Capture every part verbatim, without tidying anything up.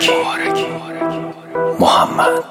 محمد.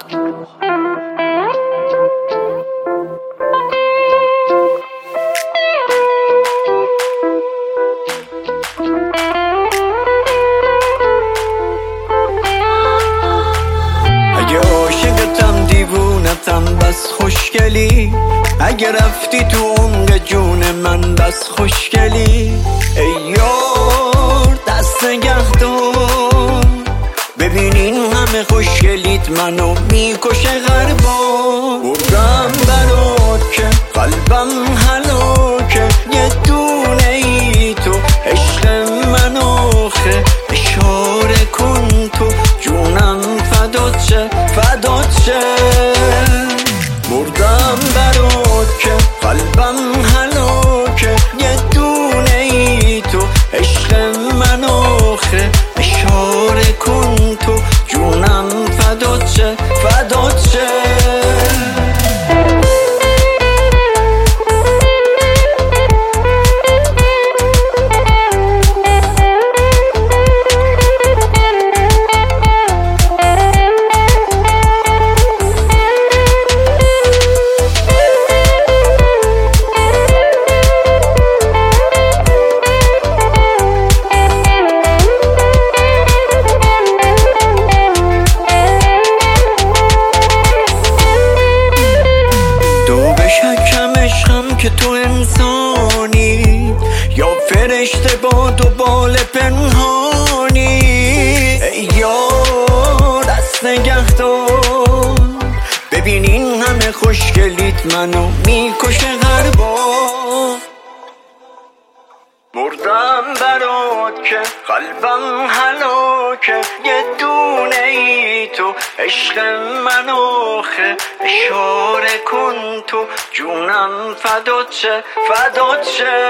اگه عاشقتم دیوونتم بس خوشگلی، اگه رفتی تو عمق جون من بس خوشگلی. ای یار دست نگه دار، ببین این همه خوشگلیت منو میکشه غربا. بردم برات که قلبم هلاکه، یه دونه ای تو عشق من آخه. اشاره کن تو جونم فدات شه فدات شه. بردم برات که قلبم هلاکه، یه دونه ای تو عشق من آخه. اشاره کن تو جونم فدات شه فدات شه. که تو انسانی یا فرشته با دو بال پنهانی. ای یار دست نگه دار، ببین این همه خوشگلیت منو میکشه غربا. بردم برات که قلبم هلاکه، یه دونه ای تو عشق من آخه. اشاره کن تو جونم فدات شه فدات شه.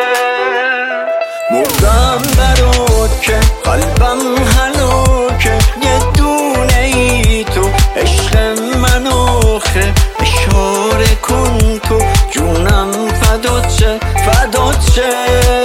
بردم برات که قلبم هلاکه، یه دونه ای تو عشق من آخه. اشاره کن تو جونم فدات شه فدات شه.